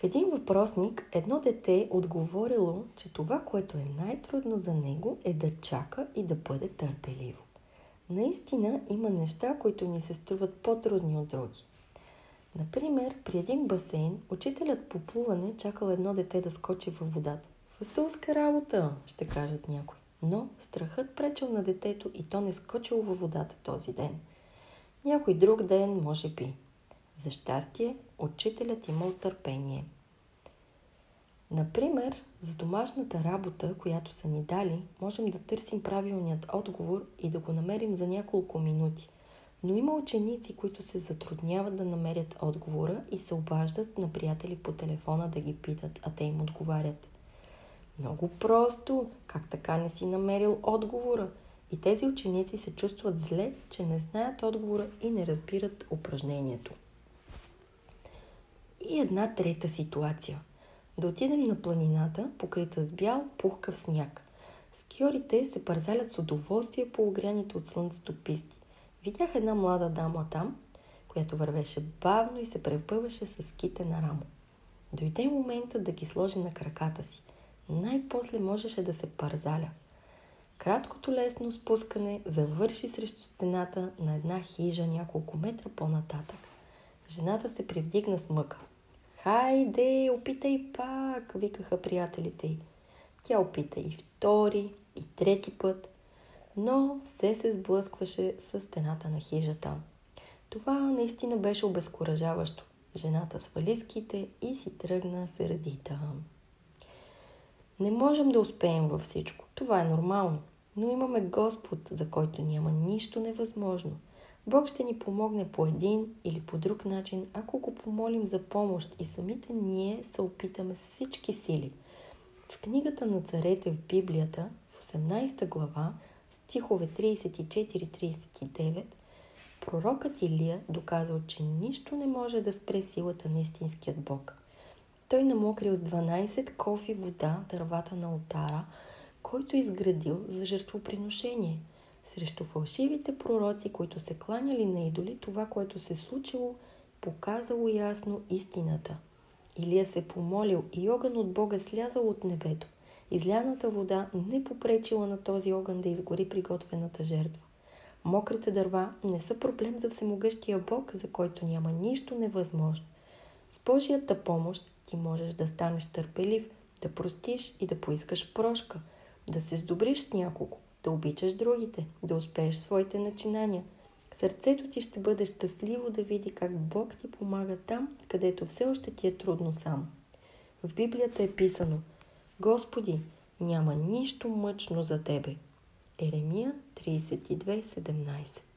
В един въпросник едно дете отговорило, че това, което е най-трудно за него, е да чака и да бъде търпеливо. Наистина има неща, които ни се струват по-трудни от други. Например, при един басейн, учителят по плуване чакал едно дете да скочи във водата. Фасулска работа, ще кажат някои. Но страхът пречил на детето и то не скочило във водата този ден. Някой друг ден, може би. За щастие, учителят имал търпение. Например, за домашната работа, която са ни дали, можем да търсим правилният отговор и да го намерим за няколко минути. Но има ученици, които се затрудняват да намерят отговора и се обаждат на приятели по телефона да ги питат, а те им отговарят. Много просто, как така не си намерил отговора? И тези ученици се чувстват зле, че не знаят отговора и не разбират упражнението. И една трета ситуация. Да отидем на планината, покрита с бял, пухкав сняг. Скиорите се парзалят с удоволствие по огряните от слънцето писти. Видях една млада дама там, която вървеше бавно и се препъваше с ските на рамо. Дойде момента да ги сложи на краката си. Най-после можеше да се парзаля. Краткото лесно спускане завърши срещу стената на една хижа няколко метра по-нататък. Жената се привдигна с мъка. «Хайде, опитай пак!» викаха приятелите й. Тя опита и втори, и трети път, но все се сблъскваше с стената на хижата. Това наистина беше обезкуражаващо. Жената свали ските и си тръгна сърдита. Не можем да успеем във всичко. Това е нормално. Но имаме Господ, за който няма нищо невъзможно. Бог ще ни помогне по един или по друг начин, ако го помолим за помощ и самите ние се опитаме с всички сили. В книгата на царете в Библията, в 18 глава, стихове 34-39, пророкът Илия доказал, че нищо не може да спре силата на истинският Бог. Той намокрил с 12 кофи вода дървата на олтара, който изградил за жертвоприношение. Срещу фалшивите пророци, които се кланяли на идоли, това, което се случило, показало ясно истината. Илия се помолил и огън от Бога слязал от небето. Изляната вода не попречила на този огън да изгори приготвената жертва. Мокрите дърва не са проблем за всемогъщия Бог, за който няма нищо невъзможно. С Божията помощ ти можеш да станеш търпелив, да простиш и да поискаш прошка, да се сдобриш с някого, да обичаш другите, да успееш своите начинания. Сърцето ти ще бъде щастливо да види как Бог ти помага там, където все още ти е трудно сам. В Библията е писано: Господи, няма нищо мъчно за Тебе. Еремия 32:17.